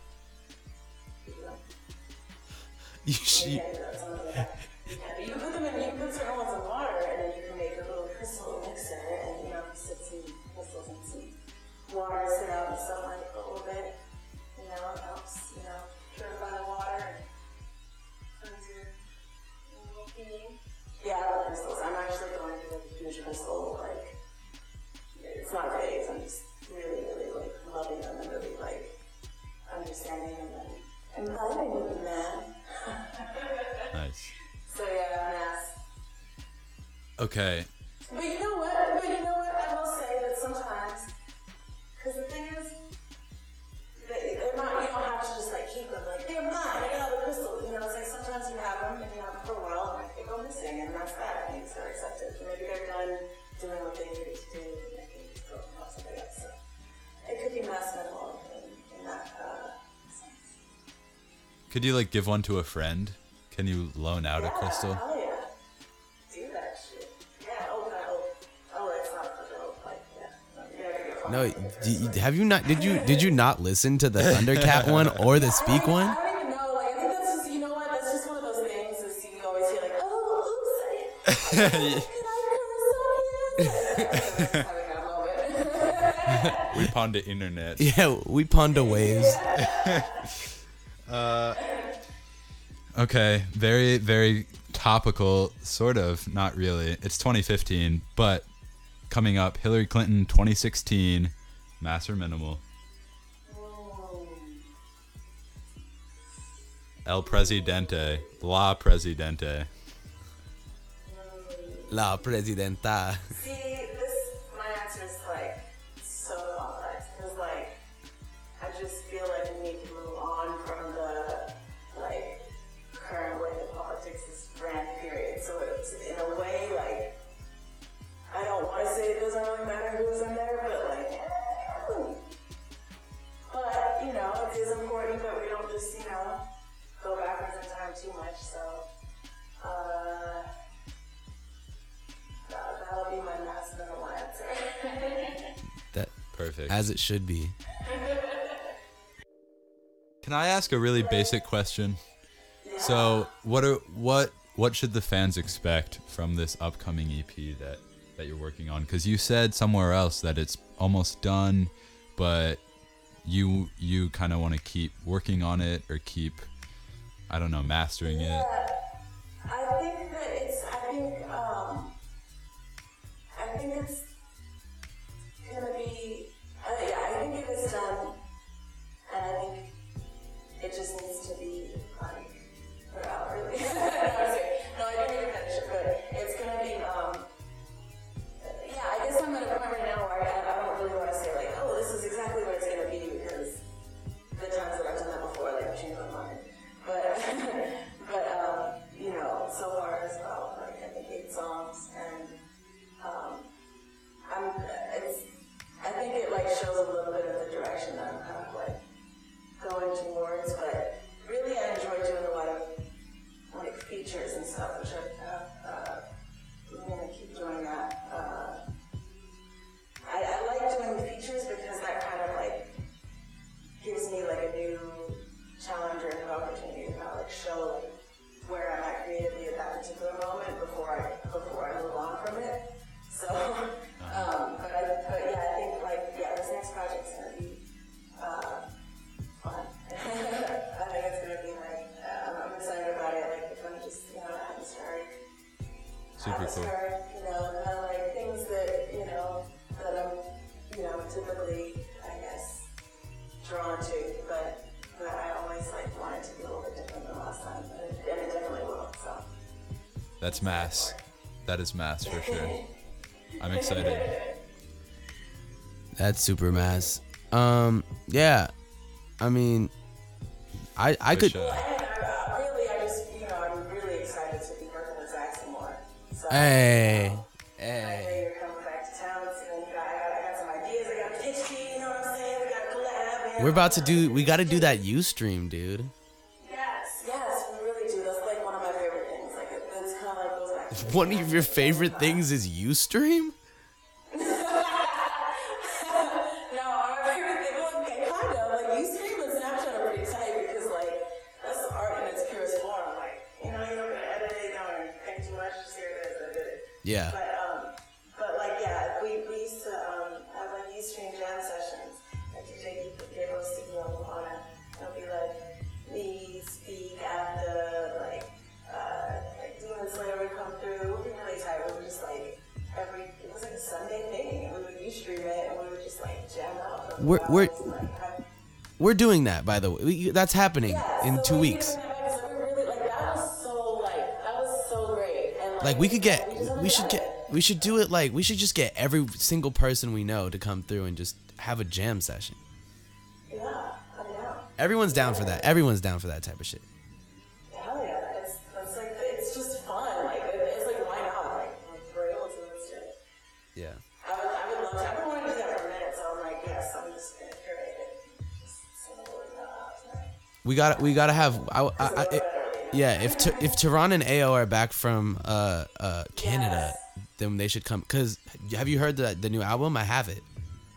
You should. You can put them in. You can put certain ones in water, and then you can make a little crystal mixer, and sit some crystals and some water, sit out in sunlight for a little bit. It helps. Purify the water and cleanse your little being. Yeah, I love crystals. I'm actually going through like a huge crystal. Like, it's not a phase. I'm just really, really like loving them and really like understanding them and vibing with them, man. Nice. So yeah, mass. Okay. But you know what? I will say that sometimes, because the thing is, they're not. You don't have to just like keep them like they're mine. I got all the crystals. It's like sometimes done doing what they needed to do, and they can go and help somebody else. So it could be mass minimal in that sense. Could you like give one to a friend? Can you loan out a crystal? Oh yeah. Do that shit. Yeah, oh, it's not for real. Like, yeah. No, have you not? Did you not listen to the Thundercat one or the Speak one? I don't even know. Like, I think that's just, you know what? That's just one of those things is you always hear like, oh, oops, can I curse on you? Having that moment. We pawned the internet. Yeah, we ponder waves. Okay, very, very topical, sort of, not really. It's 2015, but coming up, Hillary Clinton 2016, Mass or Minimal. El Presidente, La Presidente. La Presidenta. See, my answer is like so complex because like I just feel like we need to move on from the like current way that politics is ran. Period. So it's in a way like I don't want to say it doesn't really matter who's in there, but like, but you know it is important that we don't just go backwards in time too much. So. That'll be my mass minimal answer. That Perfect. as it should be. Can I ask a really basic question? So, what should the fans expect from this upcoming EP that you're working on? Because you said somewhere else that it's almost done, but you kind of want to keep working on it or keep, I don't know, mastering it. I think it's gonna be, I think it is done, and I think it just needs to be, like, put out, really. No, I didn't even finish it, but it's gonna be, I guess I'm at a point right now where I don't really want to say, like, oh, this is exactly what it's gonna be, because the times that I've done that before, like, I've changed my mind. But, you know, so far it's about, like, I think 8 songs, and, I think it like shows a little bit of the direction that I'm kind of like going towards, but really I enjoy doing a lot of like features and stuff, which I'm gonna keep doing that. I like doing the features because that kind of like gives me like a new challenge or a new opportunity to kind of like show like where I'm at creatively at that particular moment before I move on from it. So, but yeah, I think like, this next project's gonna be fun. I think it's gonna be like, I'm excited about it. Like, it's gonna just, atmospheric. Super cool. You know, kind of like things that, that I'm, typically, I guess, drawn to, but I always like want it to be a little bit different than last time, and it definitely will. So. That's mass. That is mass for sure. I'm excited. That's super mass. Yeah. I mean, I could. Really, I'm really excited to be working with Zach some more. So, Hey. I know you're coming back to town soon. I got some ideas. I got a pitch key, you know what I'm saying? We got a collab. We gotta do that Ustream, dude. Yes, we really do. That's like one of my favorite things. Like, it's kind of like goes back to One of your favorite things is Ustream? No, my favorite thing, well, okay, kind of. Like, Ustream and Snapchat are pretty tight because, like, that's art in its purest form. Like, you're not gonna edit it, you don't think too much, just here it is, I did it. Yeah. But like, yeah, we used to have, like, Ustream jam sessions at DJ Gabriel's studio in Ohana. It'll be, like, me, Speak, after, like Demon Slayer would come through. It would be really tight. We would just, like, it was like a Sunday thing, and we would Ustream it, and we would just, like, jam out. We're doing that, by the way. That's happening in 2 weeks. That was so great. And, Like we should do it like we should just get every single person we know to come through and just have a jam session. Yeah, I'm down. Everyone's down for that. Everyone's down for that type of shit. Hell yeah, it's like, it's just fun. Like, it's like, why not? Like, we're able to do this shit. We gotta have. If Tehran and Ao are back from Canada, then they should come. Cause have you heard the new album? I have it.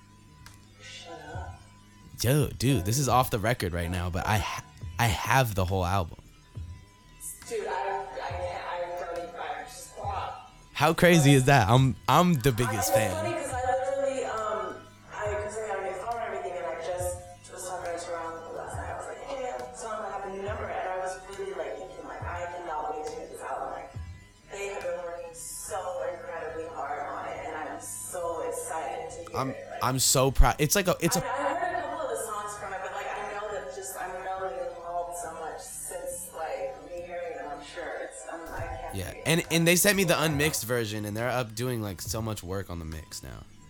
Yo, dude, this is off the record right now, but I have the whole album. Dude, I don't even stop. How crazy is that? I'm the biggest It's funny fan. because I literally, because I got a new phone and everything, and I just was talking to Toronto last night. I was like, hey, so I'm gonna have a new number, and I was really like thinking, like, I cannot wait to get this album. Like, they have been working so incredibly hard on it, and I'm so excited to hear it. Like, I'm so proud. It's like I heard a couple of the songs from it, but like I know that just I'm melody evolved so much since like me hearing them. I'm sure I can't. yeah, wait. and they sent me the unmixed version, and they're up doing like so much work on the mix now.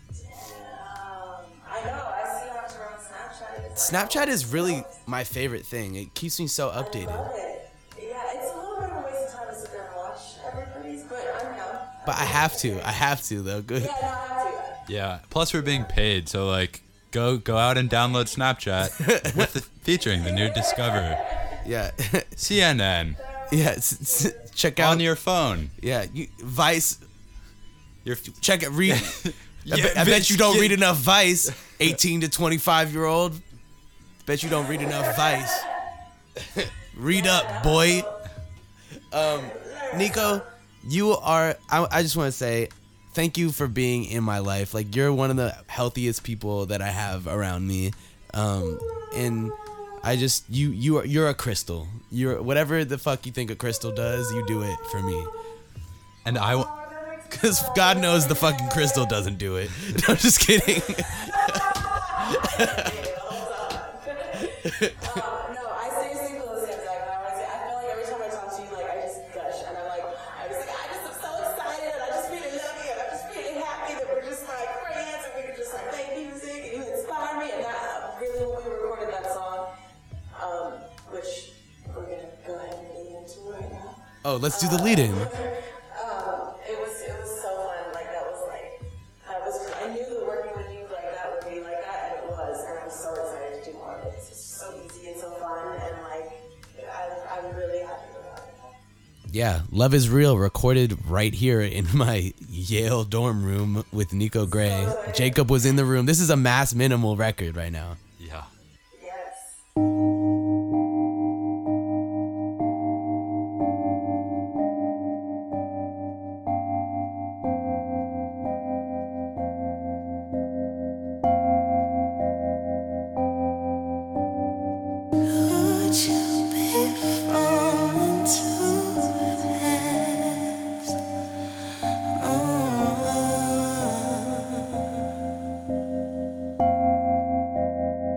I know. I see how it's on Snapchat. It's Snapchat is really my favorite thing. It keeps me so updated. love it. Yeah, it's a little bit of a waste of time to sit there and watch everybody's, but I'm down. But I have to though. Good. Yeah, no, I have to. Yeah. Plus, we're being paid, so like, go out and download Snapchat with featuring the new Discover Yeah. CNN Yeah. Check out on your phone. Yeah, Vice. Your Check it. Read. Yeah, I bet you don't bitch, read enough Vice. 18 to 25-year-old. Bet you don't read enough Vice. Read up, boy. Nico, you are. I just want to say, thank you for being in my life. Like, you're one of the healthiest people that I have around me. And I just you're a crystal. You're whatever the fuck you think a crystal does, you do it for me. And Cause God knows the fucking crystal doesn't do it. No, I'm just kidding. No, I seriously feel the same exact way. I feel like every time I talk to you, like I just gush, and I just am so excited, and I just really love you, and I'm just really happy that we're just like friends, and we can just like make music, and you inspire me, and that really when we recorded that song, which we're gonna go ahead and lead into right now. Oh, let's do the lead-in. It was so fun. Like that was like I knew that working with you like that would be like that, and it was. And I'm so excited to do more of it. It's just so easy and so fun, and like I'm really happy about it. Yeah, Love is Real, recorded right here in my Yale dorm room with Nico Gray. Jacob was in the room. This is a Mass Minimal record right now. yeah. Yes. Would you be falling too fast? Oh.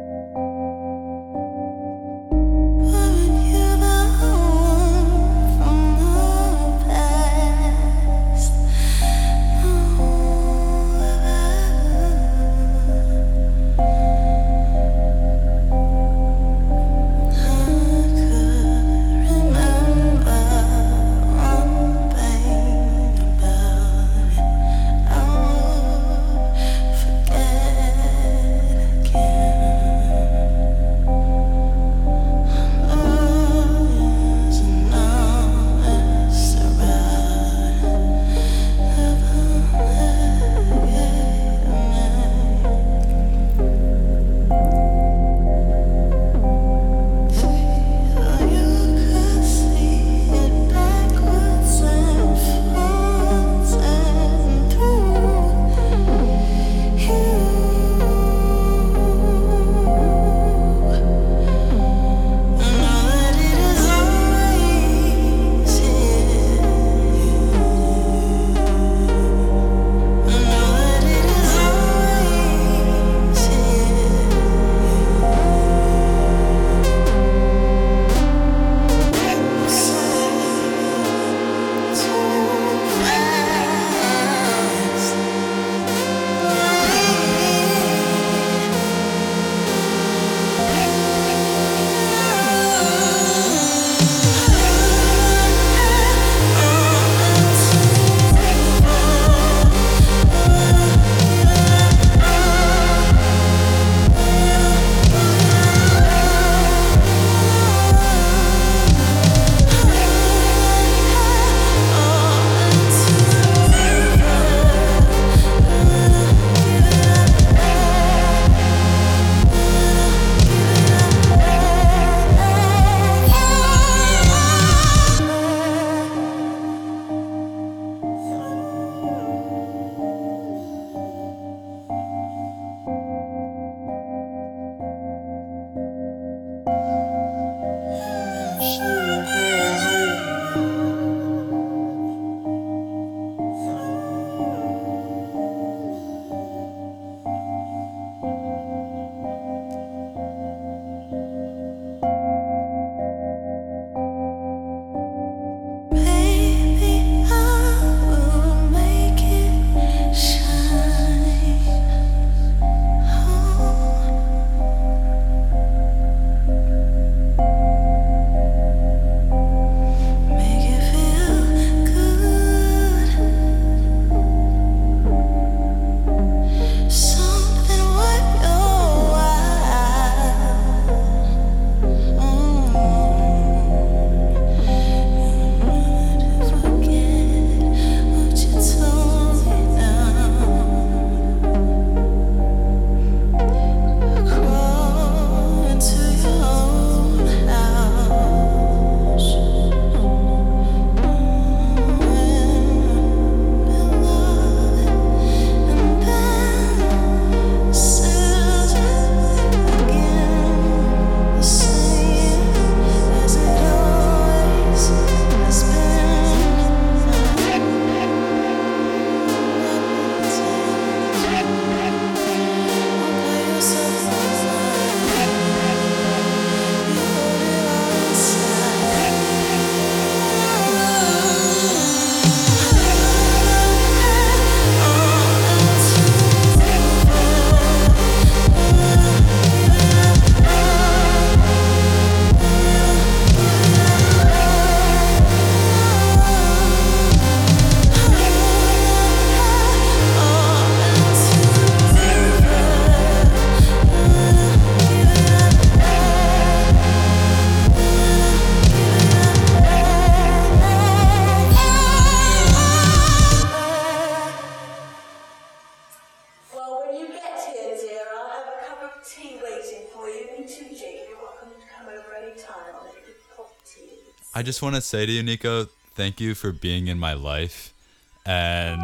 I just want to say to you, Nico, thank you for being in my life. And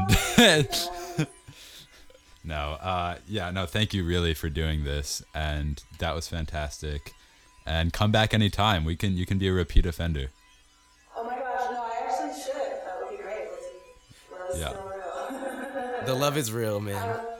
no, thank you really for doing this. And that was fantastic. And come back anytime. You can be a repeat offender. Oh my gosh, no, I actually should. That would be great. Let us Yeah. know real. The love is real, man.